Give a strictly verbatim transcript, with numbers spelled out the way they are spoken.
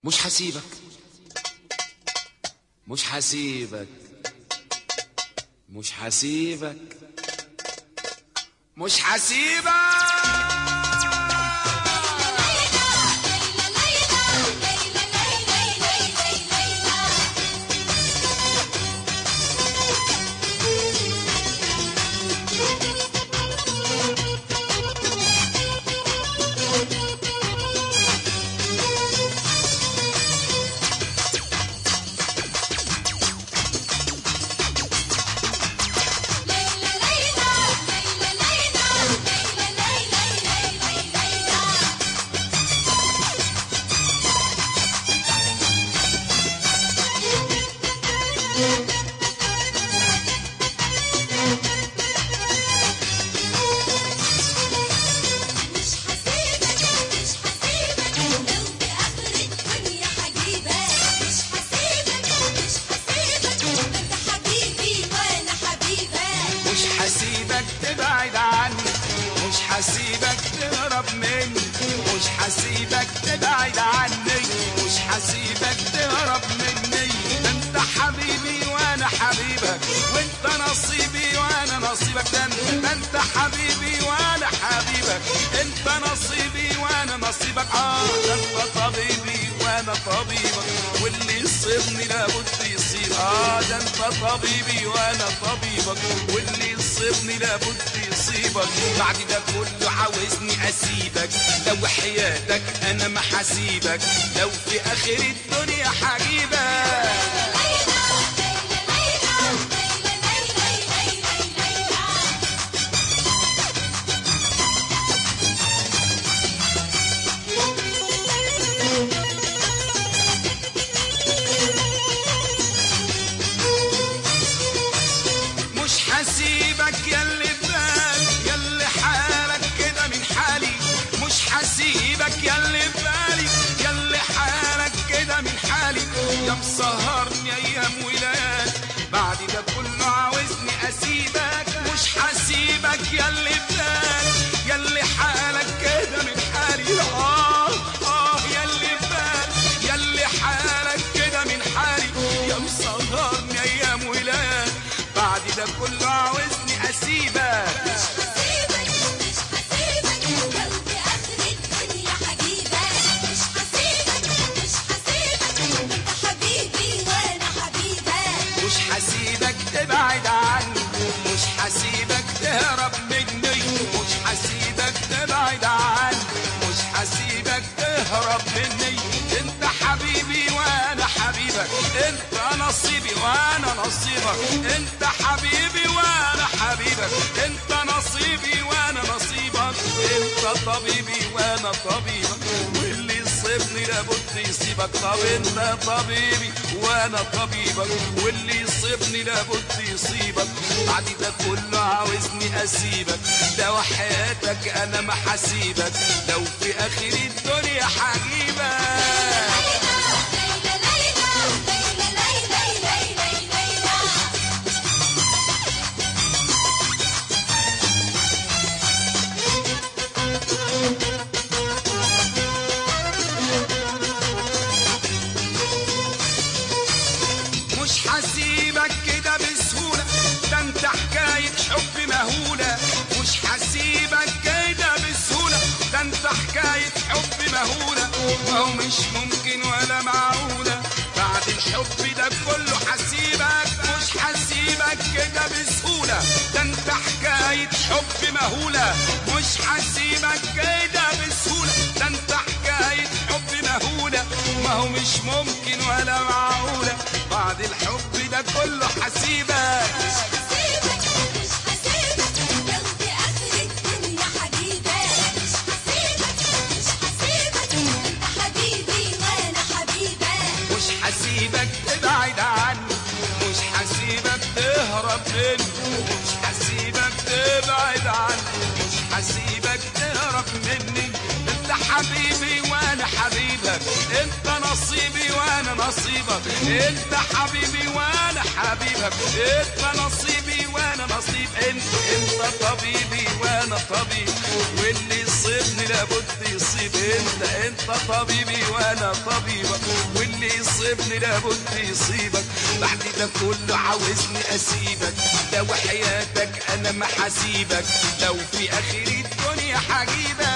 مش هسيبك مش هسيبك مش هسيبك مش هسيبك هسيبك تبعد عني مش هسيبك تهرب مني مش هسيبك تبعد عني مش هسيبك تهرب مني ده انت حبيبي وانا حبيبك وانت نصيبي وانا نصيبك ده انت حبيبي وانا حبيبك انت نصيبي وانا نصيبك اه ده انت طبيبي وانا طبيبك واللي يصيبني لابد يصيب اه ده انت طبيبي وانا طبيبك واللي يصيبني لابد يصيبك بعد ده كله عاوزني اسيبك لو حياتك انا ما حسيبك لو في اخر الدنيا حجيبك هسيبك ياللي ببالي ياللي حالك كده من حالي مش هسيبك ياللي ببالي ياللي حالك كده من حالي يا مسهرني ايام وليالي بعد ده كله عاوزني اسيبك مش هسيبك ياللي ببالي ياللي حالك كده من حالي اه اه ياللي ببالي ياللي حالك كده من حالي يا مسهرني ايام وليالي بعد ده كله عاوزني اسيبك مش هسيبك مش هسيبك لو في اخر الدنيا حجيبك مش هسيبك مش هسيبك انت حبيبي وانا حبيبك مش هسيبك تبعد عني مش هسيبك تهرب مني مش هسيبك تبعد عني مش هسيبك تهرب مني انت حبيبي وانا حبيبك انت نصيبي وانا نصيبك انت حبيبي وانا حبيبك انت نصيبي وانا نصيبك انت طبيبي وانا طبيبك واللي يصيبني لابد يصيبك طب انت طبيبي وانا طبيبك واللي يصيبني لابد يصيبك بعد ده كله عاوزني اسيبك لو حياتك انا ما حسيبك لو في اخر الدنيا حجيبك مش هسيبك كده بسهولة ده انت حكاية حب مهولة مش هسيبك كده بسهولة ده انت حكاية حب مهولة وهو مش ممكن ولا معقولة بعد الحب ده كله هسيبك مش هسيبك كده بسهولة ده انت حكاية حب مهولة مش هسيبك كده بسهولة ده انت حكاية حب مهولة ما هو مش ممكن ولا معقولة بعد الحب ده كله حسيبك مش هسيبك مش هسيبك لو في اخر الدنيا حجيبك مش هسيبك مش هسيبك انت حبيبي وانا حبيبك مش هسيبك تبعد عني مش هسيبك تهرب مني مش هسيبك تبعد عني مش هسيبك تهرب مني انت حبيبي وانا حبيبك انت نصيبي وانا نصيبك انت حبيبي وانا حبيبك انت نصيبي وانا نصيب انت انت طبيبي وانا طبيب واللي يصيبني لابد يصيب انت، انت طبيبي وانا طبيبك، واللي يصيبني لابد يصيبك. بعد ده كله عاوزني اسيبك، ده وحياتك انا ما حسيبك، لو في اخر الدنيا حجيبك.